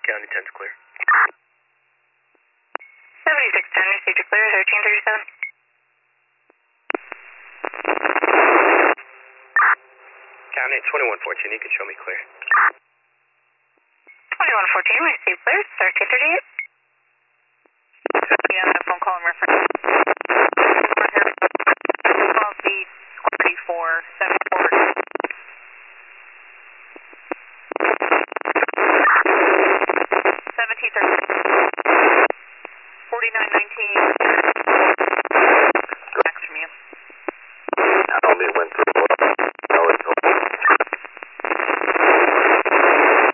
County 10's clear. 7610, received a clear, 1337. County 2114, you can show me clear. 2114, received clear, 1338. Yeah, my phone call and reference. Call the 34, 74. 1730. 4919.